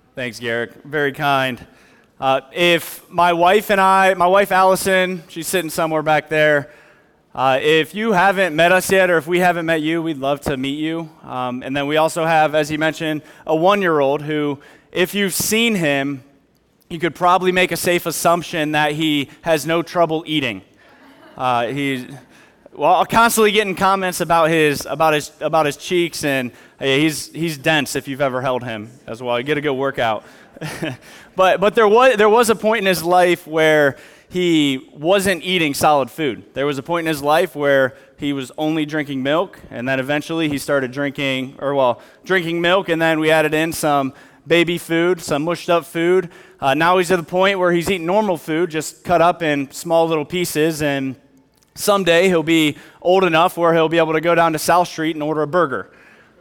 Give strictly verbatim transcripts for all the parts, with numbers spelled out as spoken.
Thanks, Garrick. Very kind. Uh, if my wife and I, my wife Allison, she's sitting somewhere back there. Uh, if you haven't met us yet, or if we haven't met you, we'd love to meet you. Um, and then we also have, as he mentioned, a one-year-old who, if you've seen him, you could probably make a safe assumption that he has no trouble eating. Uh, he's well, constantly getting comments about his about his about his cheeks, and hey, he's he's dense if you've ever held him as well. You get a good workout. but but there was there was a point in his life where he wasn't eating solid food. There was a point in his life where he was only drinking milk, and then eventually he started drinking, or well, drinking milk, and then we added in some baby food, some mushed up food. Uh, now he's at the point where he's eating normal food, just cut up in small little pieces, and someday he'll be old enough where he'll be able to go down to South Street and order a burger.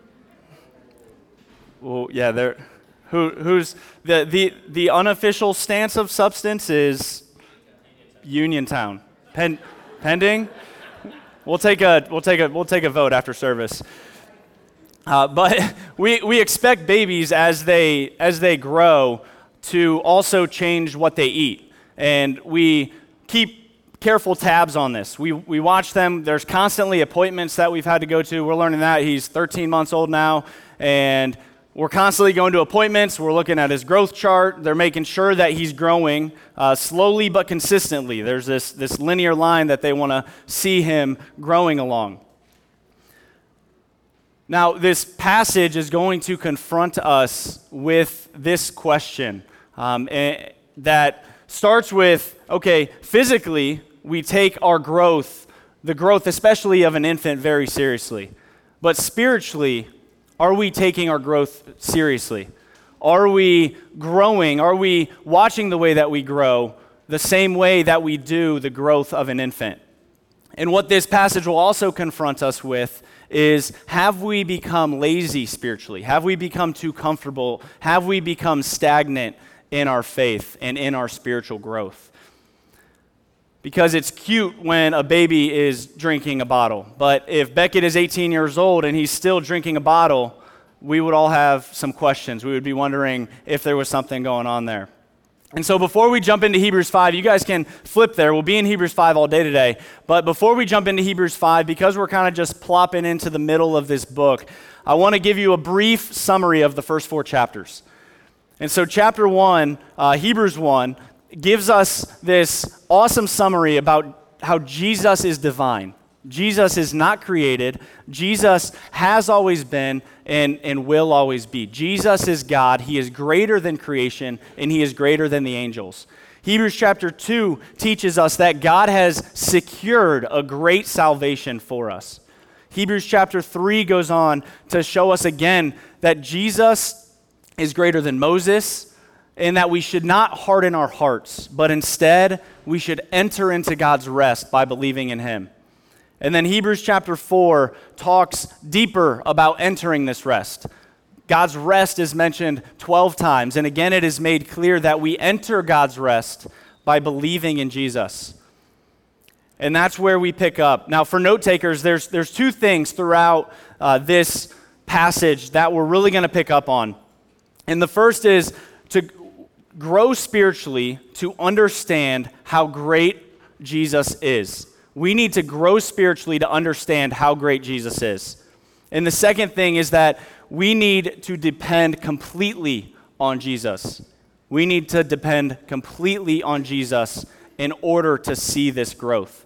Well, yeah, there. Who who's the the the unofficial stance of substance is Uniontown. Pen, pending. We'll take a we'll take a we'll take a vote after service. Uh, but we we expect babies as they as they grow to also change what they eat, and we keep careful tabs on this. We we watch them. There's constantly appointments that we've had to go to. We're learning that he's thirteen months old now, and we're constantly going to appointments. We're looking at his growth chart. They're making sure that he's growing uh, slowly but consistently. There's this, this linear line that they want to see him growing along. Now, this passage is going to confront us with this question um, that starts with, okay, physically, we take our growth, the growth especially of an infant, very seriously. But spiritually, are we taking our growth seriously? Are we growing? Are we watching the way that we grow the same way that we do the growth of an infant? And what this passage will also confront us with is, have we become lazy spiritually? Have we become too comfortable? Have we become stagnant in our faith and in our spiritual growth? Because it's cute when a baby is drinking a bottle. But if Beckett is eighteen years old and he's still drinking a bottle, we would all have some questions. We would be wondering if there was something going on there. And so before we jump into Hebrews five, you guys can flip there. We'll be in Hebrews five all day today. But before we jump into Hebrews five, because we're kind of just plopping into the middle of this book, I want to give you a brief summary of the first four chapters. And so chapter one, uh, Hebrews one, gives us this awesome summary about how Jesus is divine. Jesus is not created. Jesus has always been and, and will always be. Jesus is God. He is greater than creation, and he is greater than the angels. Hebrews chapter two teaches us that God has secured a great salvation for us. Hebrews chapter three goes on to show us again that Jesus is greater than Moses, and that we should not harden our hearts, but instead we should enter into God's rest by believing in him. And then Hebrews chapter four talks deeper about entering this rest. God's rest is mentioned twelve times, and again it is made clear that we enter God's rest by believing in Jesus. And that's where we pick up. Now for note takers, there's, there's two things throughout uh, this passage that we're really going to pick up on. And the first is to grow spiritually to understand how great Jesus is. We need to grow spiritually to understand how great Jesus is. And the second thing is that we need to depend completely on Jesus. We need to depend completely on Jesus in order to see this growth.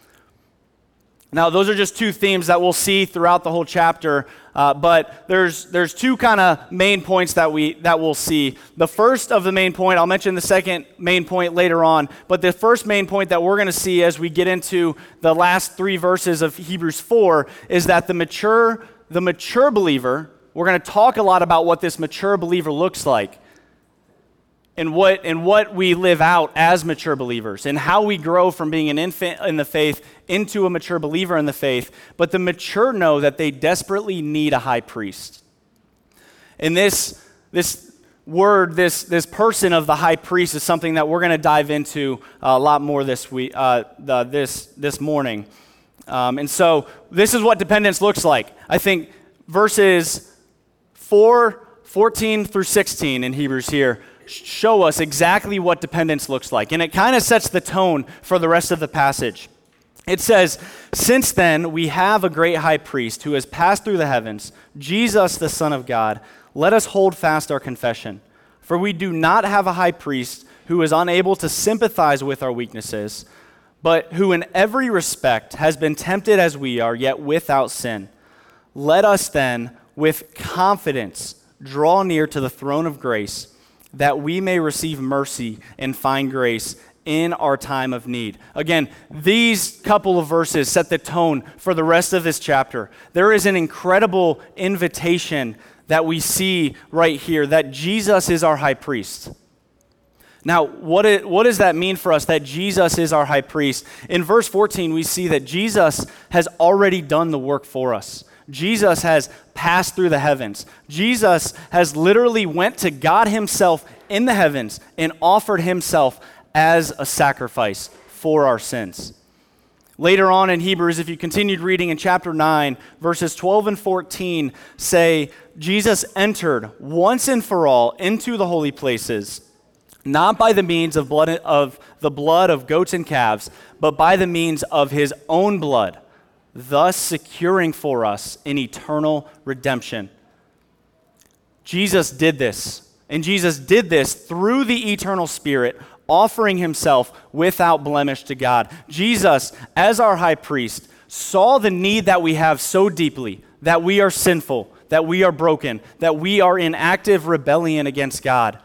Now, those are just two themes that we'll see throughout the whole chapter, uh, but there's there's two kind of main points that we that we'll see. The first of the main point, I'll mention the second main point later on, but the first main point that we're going to see as we get into the last three verses of Hebrews four is that the mature the mature believer, we're going to talk a lot about what this mature believer looks like. And what and what we live out as mature believers, and how we grow from being an infant in the faith into a mature believer in the faith. But the mature know that they desperately need a high priest. And this this word, this this person of the high priest, is something that we're going to dive into a lot more this week, uh, the, this this morning. Um, and so this is what dependence looks like. I think verses four. fourteen through sixteen in Hebrews here show us exactly what dependence looks like, and it kind of sets the tone for the rest of the passage. It says, "Since then we have a great high priest who has passed through the heavens, Jesus the Son of God. Let us hold fast our confession. For we do not have a high priest who is unable to sympathize with our weaknesses, but who in every respect has been tempted as we are, yet without sin. Let us then, with confidence, draw near to the throne of grace, that we may receive mercy and find grace in our time of need." Again, these couple of verses set the tone for the rest of this chapter. There is an incredible invitation that we see right here, that Jesus is our high priest. Now, what, it, what does that mean for us, that Jesus is our high priest? In verse fourteen, we see that Jesus has already done the work for us. Jesus has passed through the heavens. Jesus has literally went to God himself in the heavens and offered himself as a sacrifice for our sins. Later on in Hebrews, if you continued reading in chapter nine, verses twelve and fourteen say, Jesus entered once and for all into the holy places, not by the means of blood of the blood of goats and calves, but by the means of his own blood, thus securing for us an eternal redemption. Jesus did this, and Jesus did this through the eternal Spirit, offering himself without blemish to God. Jesus, as our high priest, saw the need that we have so deeply, that we are sinful, that we are broken, that we are in active rebellion against God.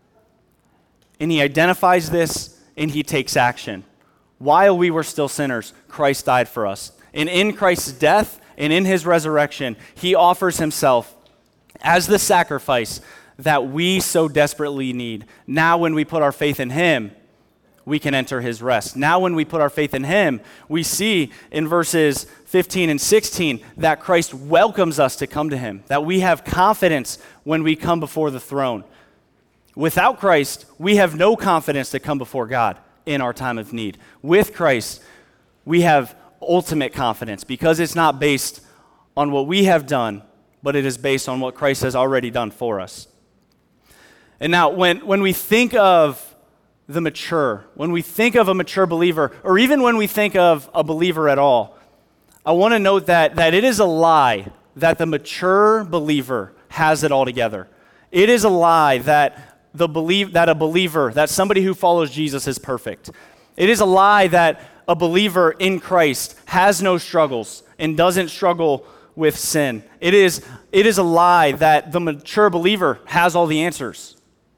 And he identifies this, and he takes action. While we were still sinners, Christ died for us. And in Christ's death and in his resurrection, he offers himself as the sacrifice that we so desperately need. Now when we put our faith in him, we can enter his rest. Now when we put our faith in him, we see in verses fifteen and sixteen that Christ welcomes us to come to him, that we have confidence when we come before the throne. Without Christ, we have no confidence to come before God in our time of need. With Christ, we have ultimate confidence because it's not based on what we have done, but it is based on what Christ has already done for us. And now, when, when we think of the mature, when we think of a mature believer, or even when we think of a believer at all, I want to note that, that it is a lie that the mature believer has it all together. It is a lie that, the believe, that a believer, that somebody who follows Jesus is perfect. It is a lie that a believer in Christ has no struggles and doesn't struggle with sin. It is, it is a lie that the mature believer has all the answers.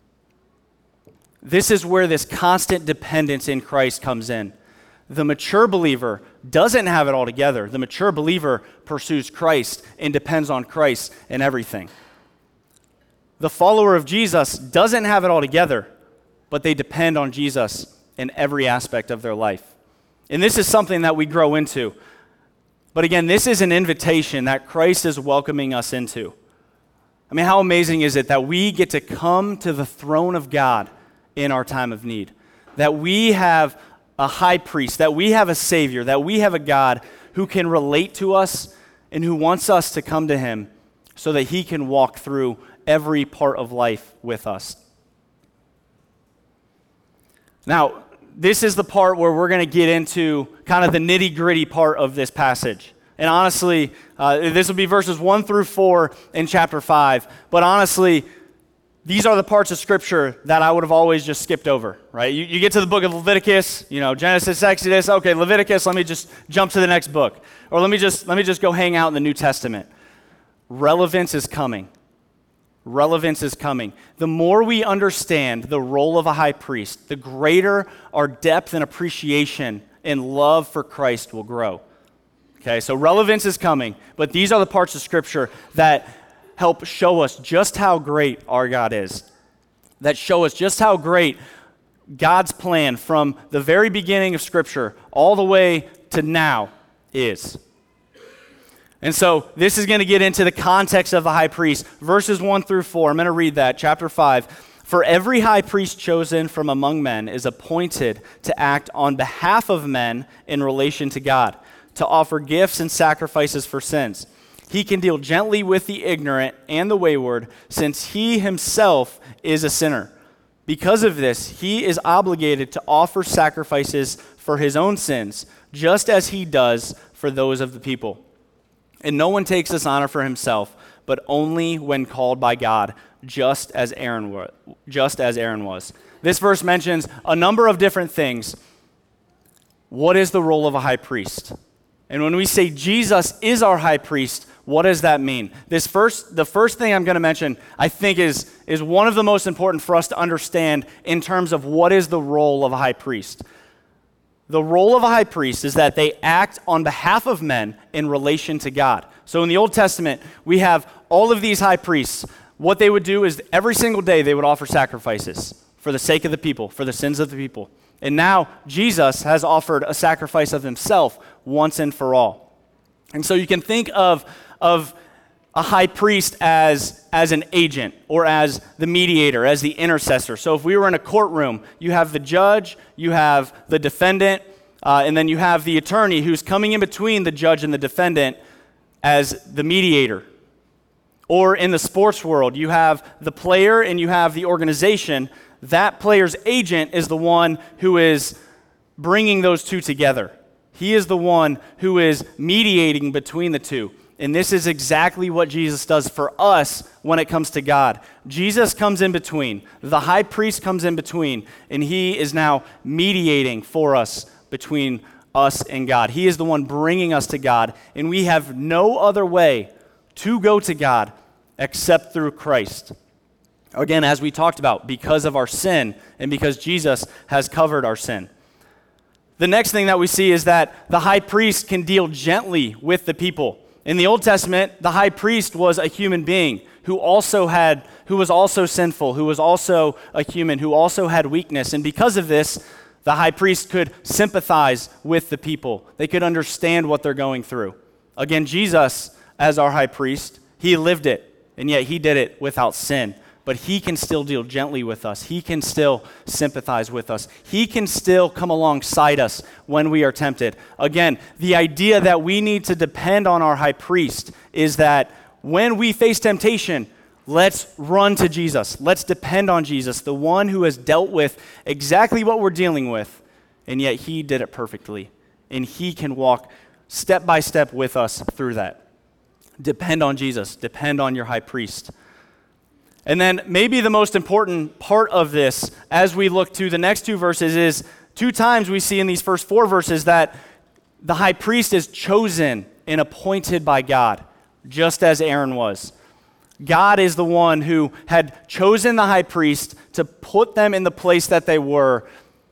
This is where this constant dependence in Christ comes in. The mature believer doesn't have it all together. The mature believer pursues Christ and depends on Christ in everything. The follower of Jesus doesn't have it all together, but they depend on Jesus in every aspect of their life. And this is something that we grow into. But again, this is an invitation that Christ is welcoming us into. I mean, how amazing is it that we get to come to the throne of God in our time of need? That we have a high priest, that we have a Savior, that we have a God who can relate to us and who wants us to come to him so that he can walk through every part of life with us. Now, this is the part where we're going to get into kind of the nitty-gritty part of this passage. And honestly, uh, this will be verses one through four in chapter five. But honestly, these are the parts of Scripture that I would have always just skipped over, right? You, you get to the book of Leviticus, you know, Genesis, Exodus, okay, Leviticus, let me just jump to the next book. Or let me just let me just go hang out in the New Testament. Relevance is coming. Relevance is coming. The more we understand the role of a high priest, the greater our depth and appreciation and love for Christ will grow. Okay, so relevance is coming, but these are the parts of Scripture that help show us just how great our God is, that show us just how great God's plan from the very beginning of Scripture all the way to now is. And so this is going to get into the context of the high priest. Verses one through four, I'm going to read that, chapter five. For every high priest chosen from among men is appointed to act on behalf of men in relation to God, to offer gifts and sacrifices for sins. He can deal gently with the ignorant and the wayward, since he himself is a sinner. Because of this, he is obligated to offer sacrifices for his own sins, just as he does for those of the people. And no one takes this honor for himself, but only when called by God, just as Aaron was. Just as Aaron was. This verse mentions a number of different things. What is the role of a high priest? And when we say Jesus is our high priest, what does that mean? This first, the first thing I'm going to mention, I think, is, is one of the most important for us to understand in terms of what is the role of a high priest. The role of a high priest is that they act on behalf of men in relation to God. So in the Old Testament, we have all of these high priests. What they would do is every single day they would offer sacrifices for the sake of the people, for the sins of the people. And now Jesus has offered a sacrifice of himself once and for all. And so you can think of, of a high priest as, as an agent or as the mediator, as the intercessor. So if we were in a courtroom, you have the judge, you have the defendant, uh, and then you have the attorney who's coming in between the judge and the defendant as the mediator. Or in the sports world, you have the player and you have the organization. That player's agent is the one who is bringing those two together. He is the one who is mediating between the two. And this is exactly what Jesus does for us when it comes to God. Jesus comes in between. The high priest comes in between, and he is now mediating for us between us and God. He is the one bringing us to God, and we have no other way to go to God except through Christ. Again, as we talked about, because of our sin and because Jesus has covered our sin. The next thing that we see is that the high priest can deal gently with the people. In the Old Testament, the high priest was a human being who also had, who was also sinful, who was also a human, who also had weakness. And because of this, the high priest could sympathize with the people. They could understand what they're going through. Again, Jesus, as our high priest, he lived it, and yet he did it without sin. But he can still deal gently with us. He can still sympathize with us. He can still come alongside us when we are tempted. Again, the idea that we need to depend on our high priest is that when we face temptation, let's run to Jesus. Let's depend on Jesus, the one who has dealt with exactly what we're dealing with, and yet he did it perfectly. And he can walk step by step with us through that. Depend on Jesus. Depend on your high priest. And then maybe the most important part of this as we look to the next two verses is two times we see in these first four verses that the high priest is chosen and appointed by God, just as Aaron was. God is the one who had chosen the high priest to put them in the place that they were.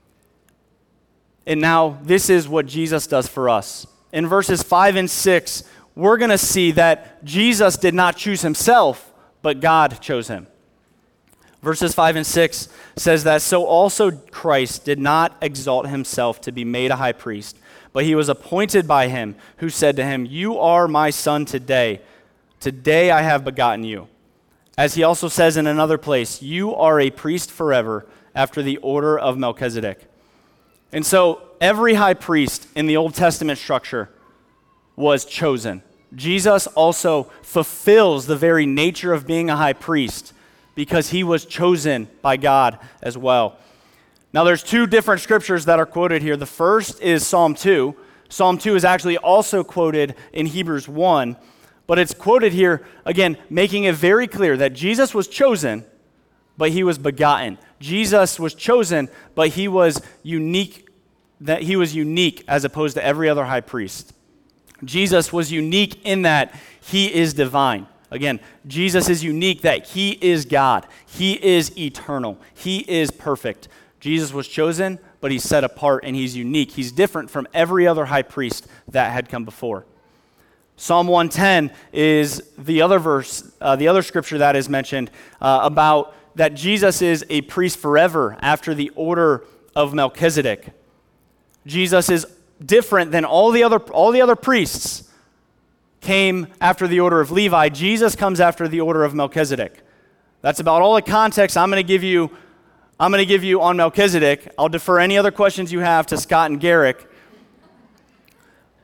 And now this is what Jesus does for us. In verses five and six, we're going to see that Jesus did not choose himself, but God chose him. Verses five and six says that, so also Christ did not exalt himself to be made a high priest, but he was appointed by him who said to him, you are my son today. Today I have begotten you. As he also says in another place, you are a priest forever after the order of Melchizedek. And so every high priest in the Old Testament structure was chosen. Jesus also fulfills the very nature of being a high priest because he was chosen by God as well. Now there's two different scriptures that are quoted here. The first is Psalm two. Psalm two is actually also quoted in Hebrews one, but it's quoted here, again, making it very clear that Jesus was chosen, but he was begotten. Jesus was chosen, but he was unique, that he was unique as opposed to every other high priest. Jesus was unique in that he is divine. Again, Jesus is unique that he is God. He is eternal. He is perfect. Jesus was chosen, but he's set apart and he's unique. He's different from every other high priest that had come before. Psalm one ten is the other verse, uh, the other scripture that is mentioned uh, about that Jesus is a priest forever after the order of Melchizedek. Jesus is different than all the other all the other priests came after the order of Levi. Jesus comes after the order of Melchizedek. That's about all the context I'm going to give you. I'm going to give you on Melchizedek. I'll defer any other questions you have to Scott and Garrick.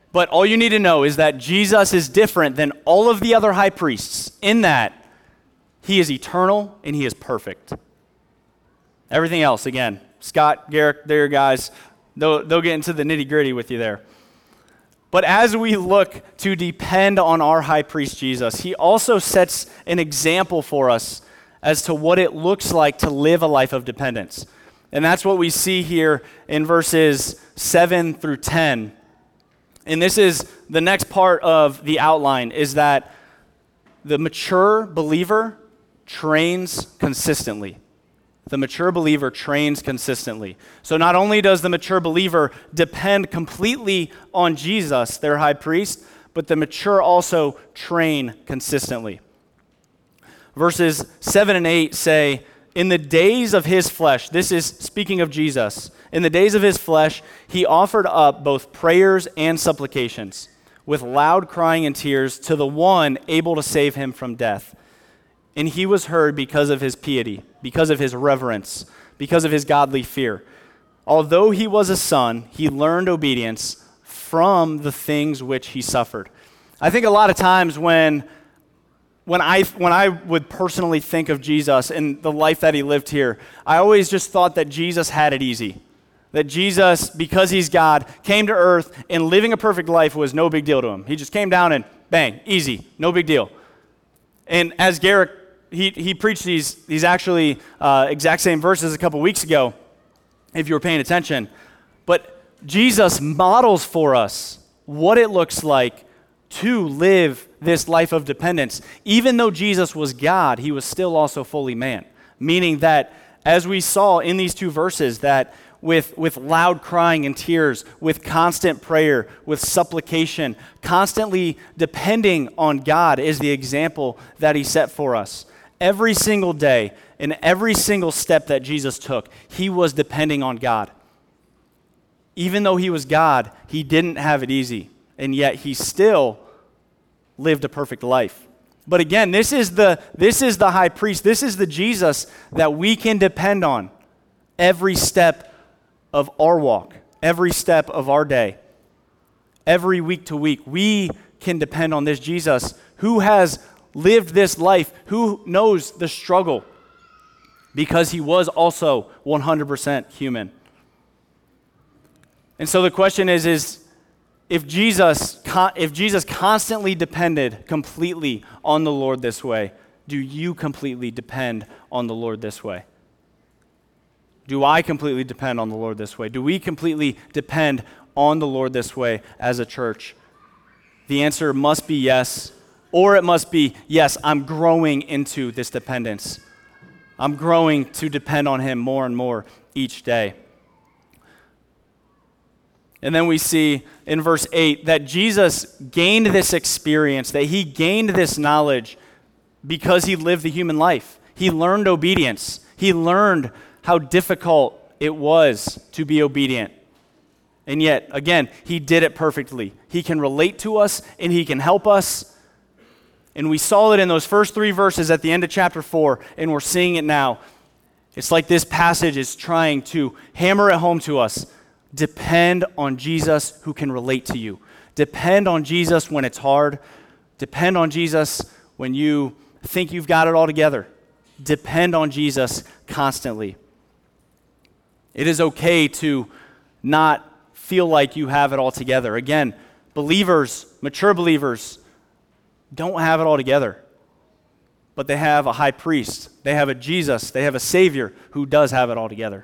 But all you need to know is that Jesus is different than all of the other high priests in that he is eternal and he is perfect. Everything else, again, Scott, Garrick, they're your guys. They'll, they'll get into the nitty-gritty with you there. But as we look to depend on our high priest Jesus, he also sets an example for us as to what it looks like to live a life of dependence. And that's what we see here in verses seven through ten. And this is the next part of the outline, is that the mature believer trains consistently. The mature believer trains consistently. So not only does the mature believer depend completely on Jesus, their high priest, but the mature also train consistently. Verses seven and eight say, in the days of his flesh, this is speaking of Jesus, in the days of his flesh, he offered up both prayers and supplications with loud crying and tears to the one able to save him from death. And he was heard because of his piety, because of his reverence, because of his godly fear. Although he was a son, he learned obedience from the things which he suffered. I think a lot of times when, when, I, when I would personally think of Jesus and the life that he lived here, I always just thought that Jesus had it easy. That Jesus, because he's God, came to earth and living a perfect life was no big deal to him. He just came down and bang, easy, no big deal. And as Garrick He he preached these these actually uh, exact same verses a couple weeks ago, if you were paying attention. But Jesus models for us what it looks like to live this life of dependence. Even though Jesus was God, he was still also fully man. Meaning that, as we saw in these two verses, that with, with loud crying and tears, with constant prayer, with supplication, constantly depending on God is the example that he set for us. Every single day, in every single step that Jesus took, he was depending on God. Even though he was God, he didn't have it easy, and yet he still lived a perfect life. But again, this is the this is the high priest. This is the Jesus that we can depend on every step of our walk, every step of our day, every week to week. We can depend on this Jesus who has lived this life, who knows the struggle, because he was also one hundred percent human. And so the question is, is if Jesus, if Jesus constantly depended completely on the Lord this way, do you completely depend on the Lord this way? Do I completely depend on the Lord this way? Do we completely depend on the Lord this way as a church? The answer must be yes. Or it must be, yes, I'm growing into this dependence. I'm growing to depend on him more and more each day. And then we see in verse eight that Jesus gained this experience, that he gained this knowledge because he lived the human life. He learned obedience. He learned how difficult it was to be obedient. And yet, again, he did it perfectly. He can relate to us and he can help us. And we saw it in those first three verses at the end of chapter four, and we're seeing it now. It's like this passage is trying to hammer it home to us. Depend on Jesus who can relate to you. Depend on Jesus when it's hard. Depend on Jesus when you think you've got it all together. Depend on Jesus constantly. It is okay to not feel like you have it all together. Again, believers, mature believers, don't have it all together. But they have a high priest. They have a Jesus. They have a Savior who does have it all together.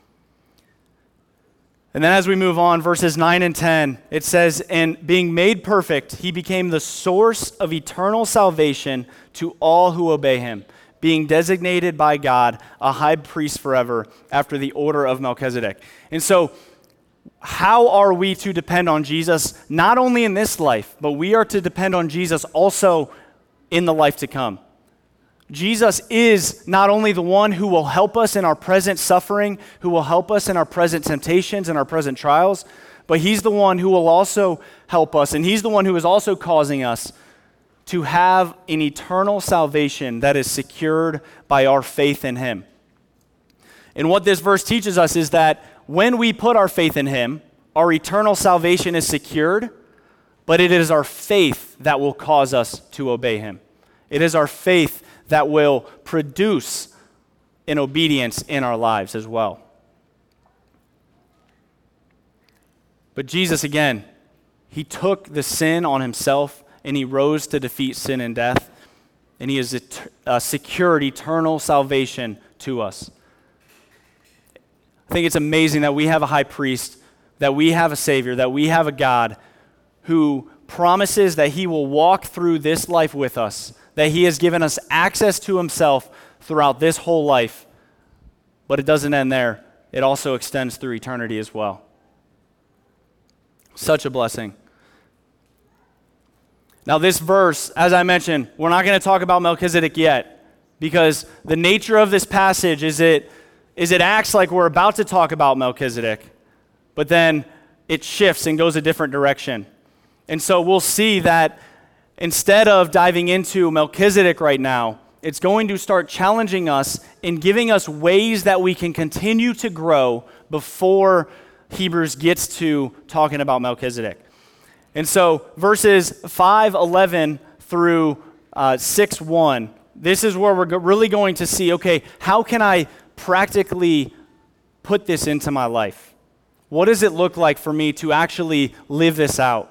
And then as we move on, verses nine and ten, it says, and being made perfect, he became the source of eternal salvation to all who obey him, being designated by God a high priest forever after the order of Melchizedek. And so, how are we to depend on Jesus, not only in this life, but we are to depend on Jesus also in the life to come? Jesus is not only the one who will help us in our present suffering, who will help us in our present temptations and our present trials, but he's the one who will also help us, and he's the one who is also causing us to have an eternal salvation that is secured by our faith in him. And what this verse teaches us is that when we put our faith in him, our eternal salvation is secured, but it is our faith that will cause us to obey him. It is our faith that will produce an obedience in our lives as well. But Jesus, again, he took the sin on himself and he rose to defeat sin and death, and he has et- uh, secured eternal salvation to us. I think it's amazing that we have a high priest, that we have a Savior, that we have a God who promises that he will walk through this life with us, that he has given us access to himself throughout this whole life. But it doesn't end there. It also extends through eternity as well. Such a blessing. Now this verse, as I mentioned, we're not going to talk about Melchizedek yet, because the nature of this passage is it, is it acts like we're about to talk about Melchizedek, but then it shifts and goes a different direction. And so we'll see that instead of diving into Melchizedek right now, it's going to start challenging us in giving us ways that we can continue to grow before Hebrews gets to talking about Melchizedek. And so verses five eleven through uh, six one, this is where we're go- really going to see, okay, how can I practically put this into my life? What does it look like for me to actually live this out?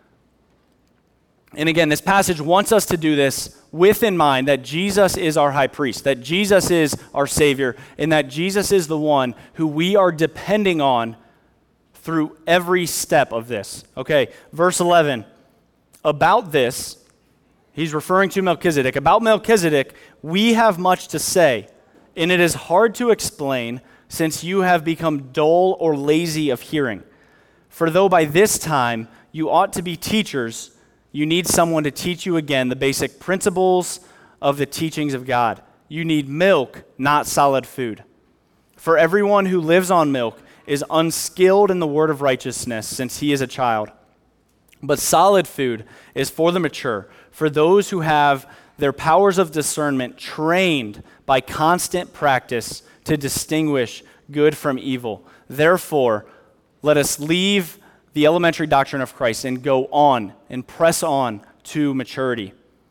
And again, this passage wants us to do this with in mind that Jesus is our high priest, that Jesus is our Savior, and that Jesus is the one who we are depending on through every step of this. Okay, verse eleven. About this, he's referring to Melchizedek. About Melchizedek, we have much to say, and it is hard to explain since you have become dull or lazy of hearing. For though by this time you ought to be teachers, you need someone to teach you again the basic principles of the teachings of God. You need milk, not solid food. For everyone who lives on milk is unskilled in the word of righteousness, since he is a child. But solid food is for the mature, for those who have their powers of discernment trained by constant practice to distinguish good from evil. Therefore, let us leave the elementary doctrine of Christ and go on and press on to maturity.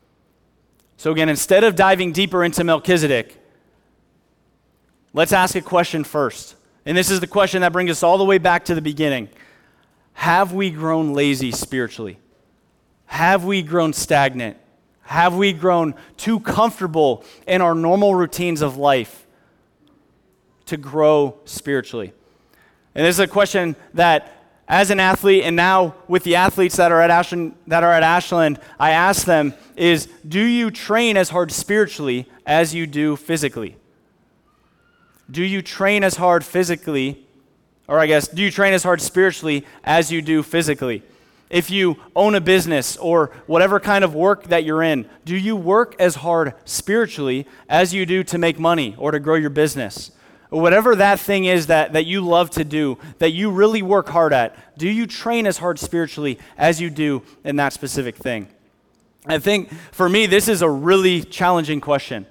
So again, instead of diving deeper into Melchizedek, let's ask a question first. And this is the question that brings us all the way back to the beginning. Have we grown lazy spiritually? Have we grown stagnant? Have we grown too comfortable in our normal routines of life to grow spiritually? And this is a question that, as an athlete, and now with the athletes that are at Ashland, that are at Ashland, I ask them is, do you train as hard spiritually as you do physically? Do you train as hard physically, or I guess, do you train as hard spiritually as you do physically? If you own a business or whatever kind of work that you're in, do you work as hard spiritually as you do to make money or to grow your business? Or whatever that thing is that, that you love to do, that you really work hard at, do you train as hard spiritually as you do in that specific thing? I think for me, this is a really challenging question.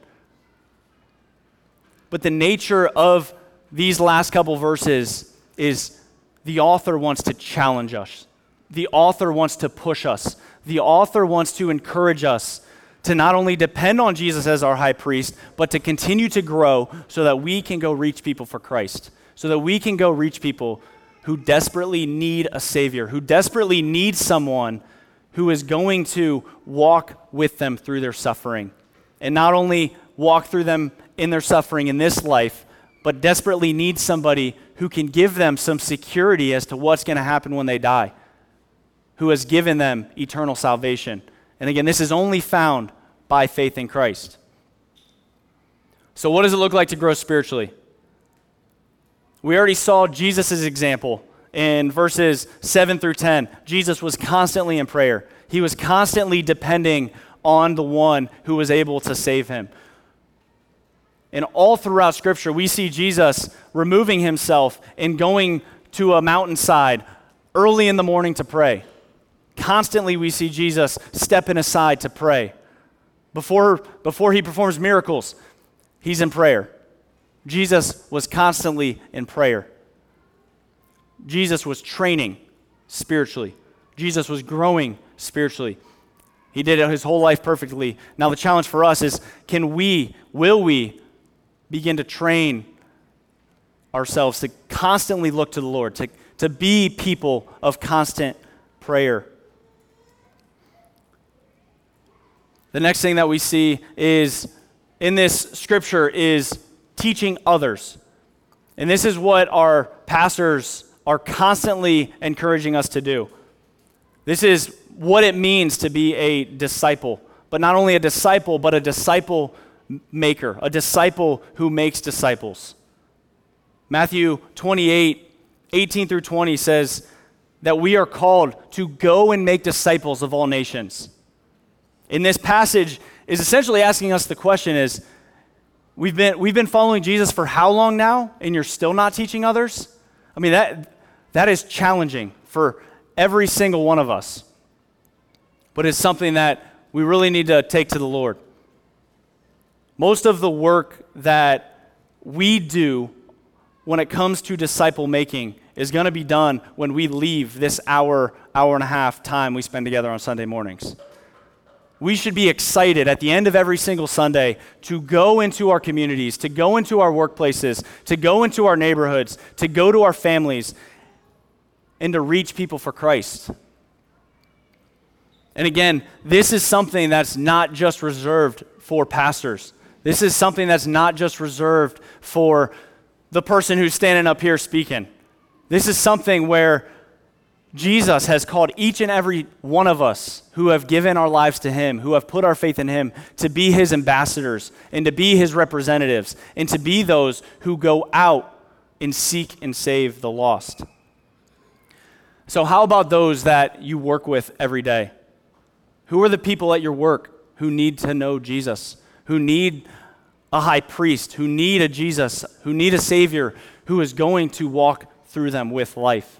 But the nature of these last couple verses is the author wants to challenge us. The author wants to push us. The author wants to encourage us to not only depend on Jesus as our high priest, but to continue to grow so that we can go reach people for Christ, so that we can go reach people who desperately need a Savior, who desperately need someone who is going to walk with them through their suffering, and not only walk through them in their suffering in this life, but desperately need somebody who can give them some security as to what's going to happen when they die, who has given them eternal salvation. And again, this is only found by faith in Christ. So what does it look like to grow spiritually? We already saw Jesus' example in verses seven through ten. Jesus was constantly in prayer. He was constantly depending on the one who was able to save him. And all throughout Scripture, we see Jesus removing himself and going to a mountainside early in the morning to pray. Constantly, we see Jesus stepping aside to pray. Before, before he performs miracles, he's in prayer. Jesus was constantly in prayer. Jesus was training spiritually. Jesus was growing spiritually. He did it his whole life perfectly. Now the challenge for us is, can we, will we begin to train ourselves to constantly look to the Lord, to, to be people of constant prayer? The next thing that we see is in this scripture is teaching others. And this is what our pastors are constantly encouraging us to do. This is what it means to be a disciple, but not only a disciple, but a disciple maker, a disciple who makes disciples. Matthew twenty-eight, eighteen through twenty says that we are called to go and make disciples of all nations. In this passage is essentially asking us the question is, we've been we've been following Jesus for how long now, and you're still not teaching others? I mean, that that is challenging for every single one of us. But it's something that we really need to take to the Lord. Most of the work that we do when it comes to disciple making is going to be done when we leave this hour, hour and a half time we spend together on Sunday mornings. We should be excited at the end of every single Sunday to go into our communities, to go into our workplaces, to go into our neighborhoods, to go to our families, and to reach people for Christ. And again, this is something that's not just reserved for pastors. This is something that's not just reserved for the person who's standing up here speaking. This is something where Jesus has called each and every one of us who have given our lives to him, who have put our faith in him, to be his ambassadors and to be his representatives and to be those who go out and seek and save the lost. So how about those that you work with every day? Who are the people at your work who need to know Jesus, who need a high priest, who need a Jesus, who need a Savior, who is going to walk through them with life?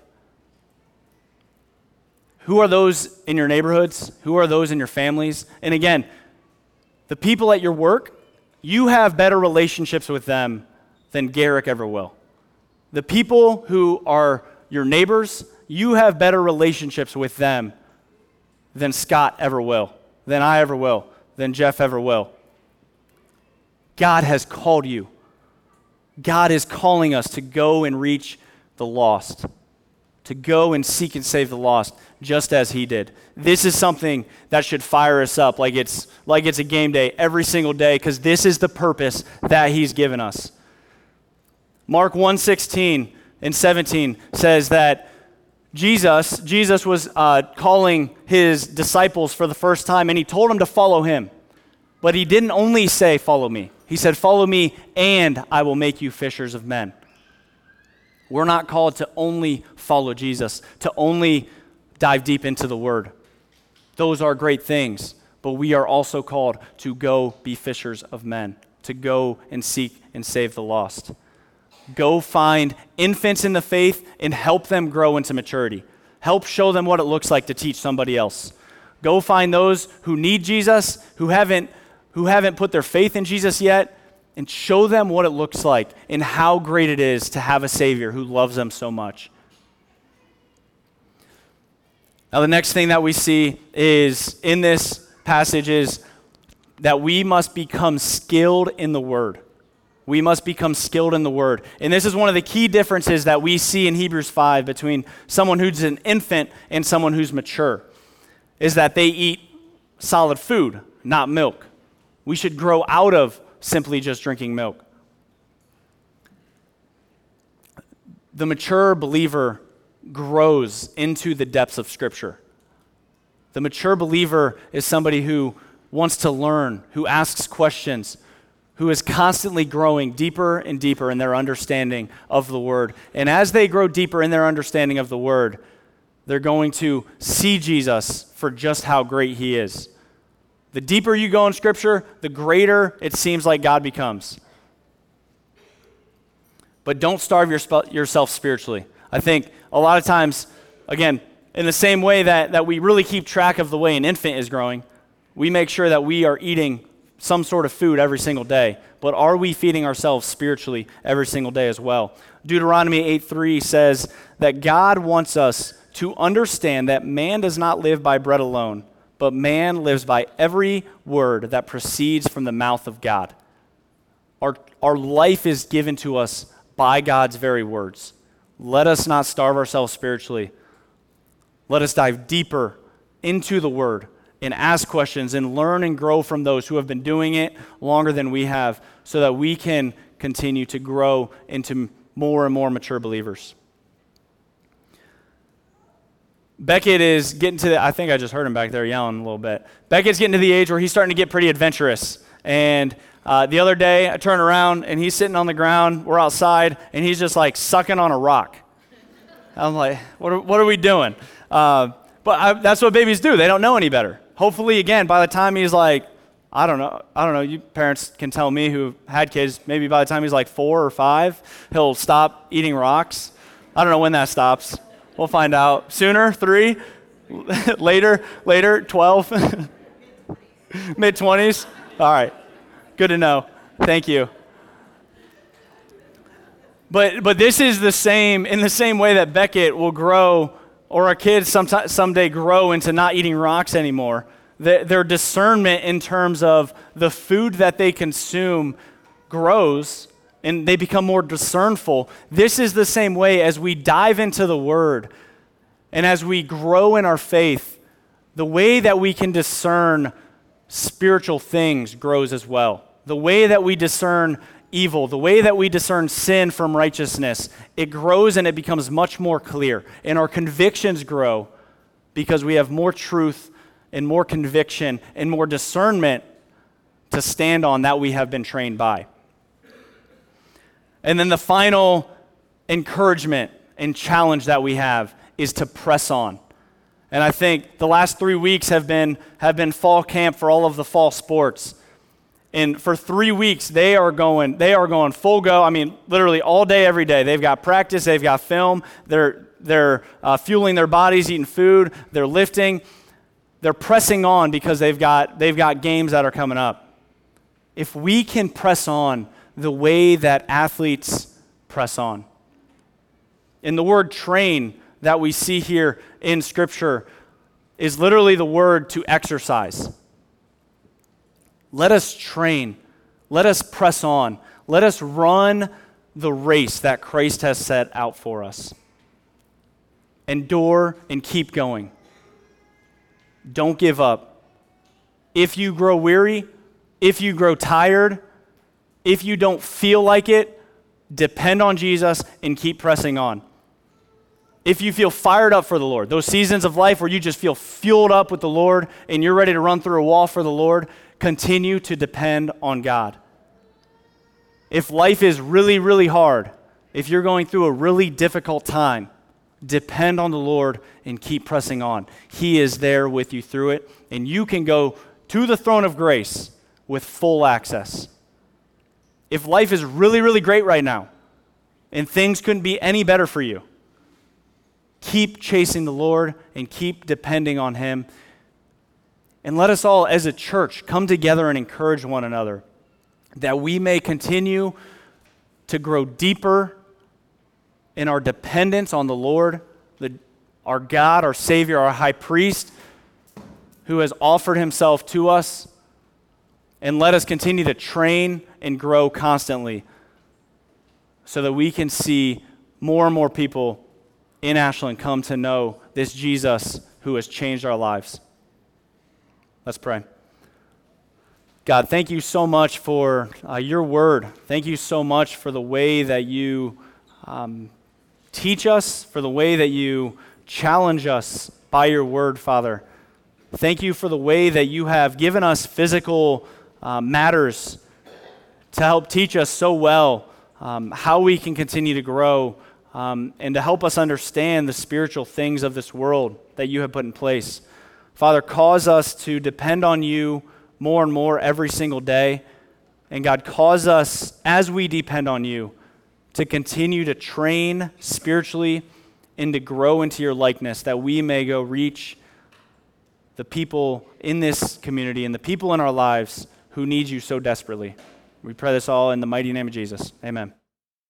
Who are those in your neighborhoods? Who are those in your families? And again, the people at your work, you have better relationships with them than Garrick ever will. The people who are your neighbors, you have better relationships with them than Scott ever will, than I ever will, than Jeff ever will. God has called you. God is calling us to go and reach the lost, to go and seek and save the lost, just as he did. This is something that should fire us up like it's like it's a game day every single day, because this is the purpose that he's given us. Mark one sixteen and seventeen says that Jesus, Jesus was uh, calling his disciples for the first time, and he told them to follow him. But he didn't only say, follow me. He said, follow me, and I will make you fishers of men. We're not called to only follow Jesus, to only dive deep into the Word. Those are great things, but we are also called to go be fishers of men, to go and seek and save the lost. Go find infants in the faith and help them grow into maturity. Help show them what it looks like to teach somebody else. Go find those who need Jesus, who haven't, who haven't put their faith in Jesus yet, and show them what it looks like and how great it is to have a Savior who loves them so much. Now, the next thing that we see is in this passage is that we must become skilled in the Word. We must become skilled in the Word. And this is one of the key differences that we see in Hebrews five between someone who's an infant and someone who's mature, is that they eat solid food, not milk. We should grow out of simply just drinking milk. The mature believer grows into the depths of Scripture. The mature believer is somebody who wants to learn, who asks questions, who is constantly growing deeper and deeper in their understanding of the Word. And as they grow deeper in their understanding of the Word, they're going to see Jesus for just how great he is. The deeper you go in Scripture, the greater it seems like God becomes. But don't starve your sp- yourself spiritually. I think a lot of times, again, in the same way that, that we really keep track of the way an infant is growing, we make sure that we are eating some sort of food every single day, but are we feeding ourselves spiritually every single day as well? Deuteronomy eight three says that God wants us to understand that man does not live by bread alone, but man lives by every word that proceeds from the mouth of God. Our, our life is given to us by God's very words. Let us not starve ourselves spiritually. Let us dive deeper into the word and ask questions and learn and grow from those who have been doing it longer than we have, so that we can continue to grow into more and more mature believers. Beckett is getting to the, I think I just heard him back there yelling a little bit. Beckett's getting to the age where he's starting to get pretty adventurous. And uh, the other day, I turn around and he's sitting on the ground, we're outside, and he's just like sucking on a rock. I'm like, what are, what are we doing? Uh, but I, that's what babies do. They don't know any better. Hopefully, again, by the time he's like, I don't know, I don't know, you parents can tell me who had kids, maybe by the time he's like four or five, he'll stop eating rocks. I don't know when that stops. We'll find out. Sooner, three, later, later, twelve, mid-twenties. All right, good to know. Thank you. But but this is the same, in the same way that Beckett will grow, or our kids sometime, someday grow into not eating rocks anymore. The, their discernment in terms of the food that they consume grows, and they become more discernful. This is the same way as we dive into the Word, and as we grow in our faith, the way that we can discern spiritual things grows as well. The way that we discern evil, the way that we discern sin from righteousness, it grows and it becomes much more clear. And our convictions grow because we have more truth and more conviction and more discernment to stand on that we have been trained by. And then the final encouragement and challenge that we have is to press on. And I think the last three weeks have been have been fall camp for all of the fall sports. And for three weeks, they are going they are going full go. I mean, literally all day, every day. They've got practice, they've got film, they're they're uh, fueling their bodies, eating food, they're lifting, they're pressing on because they've got they've got games that are coming up. If we can press on the way that athletes press on, and the word train that we see here in Scripture is literally the word to exercise. Let us train. Let us press on. Let us run the race that Christ has set out for us. Endure and keep going. Don't give up. If you grow weary, if you grow tired, if you don't feel like it, depend on Jesus and keep pressing on. If you feel fired up for the Lord, those seasons of life where you just feel fueled up with the Lord and you're ready to run through a wall for the Lord, continue to depend on God. If life is really, really hard, if you're going through a really difficult time, depend on the Lord and keep pressing on. He is there with you through it, and you can go to the throne of grace with full access. If life is really, really great right now, and things couldn't be any better for you, keep chasing the Lord and keep depending on Him. And let us all, as a church, come together and encourage one another that we may continue to grow deeper in our dependence on the Lord, the, our God, our Savior, our High Priest, who has offered Himself to us. And let us continue to train and grow constantly so that we can see more and more people in Ashland come to know this Jesus who has changed our lives. Let's pray. God, thank you so much for uh, your word. Thank you so much for the way that you um, teach us, for the way that you challenge us by your word, Father. Thank you for the way that you have given us physical uh, matters to help teach us so well um, how we can continue to grow um, and to help us understand the spiritual things of this world that you have put in place. Father, cause us to depend on you more and more every single day. And God, cause us, as we depend on you, to continue to train spiritually and to grow into your likeness, that we may go reach the people in this community and the people in our lives who need you so desperately. We pray this all in the mighty name of Jesus. Amen.